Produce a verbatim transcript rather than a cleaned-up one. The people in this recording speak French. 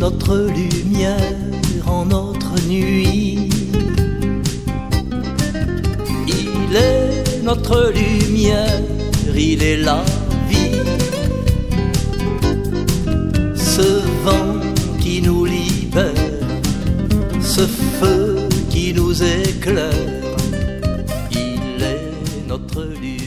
notre lumière en notre nuit. Il est notre lumière, il est la vie. Ce vent qui nous libère, ce feu qui nous éclaire, il est notre lumière.